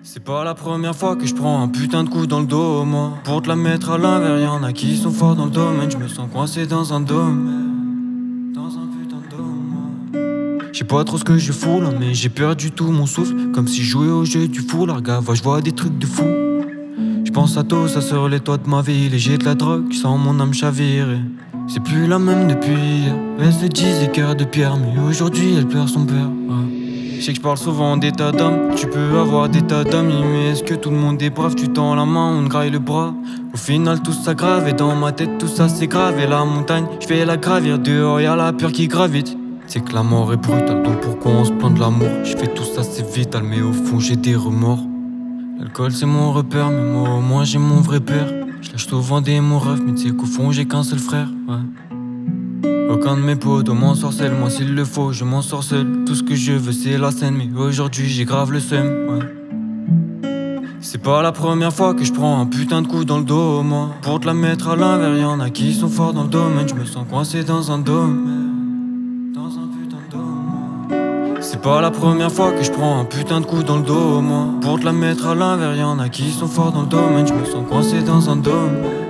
C'est pas la première fois que je prends un putain de coup dans le dos, moi. Pour te la mettre à l'envers, y'en a qui sont forts dans le domaine. Je me sens coincé dans un domaine, dans un putain de dôme. Je sais pas trop ce que je fous là, mais j'ai perdu tout mon souffle. Comme si je jouais au jeu du fou, la regarde, je vois des trucs de fou. Je pense à tout ça sur les toits de ma ville. Et j'ai de la drogue, sans mon âme chavirer. C'est plus la même depuis hier. Elle se disait cœur de pierre, mais aujourd'hui elle pleure son père, ouais. Je sais que je parle souvent d'état d'âme. Tu peux avoir des tas d'amis, mais est-ce que tout le monde est brave? Tu tends la main, on te graille le bras. Au final tout ça grave, et dans ma tête tout ça c'est grave. Et la montagne, je fais la gravir. Dehors y'a la peur qui gravite. C'est que la mort est brutale, donc pourquoi on se plaint de l'amour? Je fais tout ça c'est vital, mais au fond j'ai des remords. L'alcool c'est mon repère, mais moi au moins j'ai mon vrai père. Je lâche souvent des mots refs, mais tu sais qu'au fond j'ai qu'un seul frère, ouais. Aucun de mes potes m'ensorcelle, moi s'il le faut je m'en sors seul. Tout ce que je veux c'est la scène, mais aujourd'hui j'ai grave le seum, ouais. C'est pas la première fois que je prends un putain de coup dans le dos, moi. Pour te la mettre à l'envers, y'en a qui sont forts dans le domaine. Je me sens coincé dans un domaine, dans un putain de dôme. C'est pas la première fois que je prends un putain de coup dans le dos, moi. Pour te la mettre à l'envers, y'en a qui sont forts dans le domaine. Je me sens coincé dans un domaine.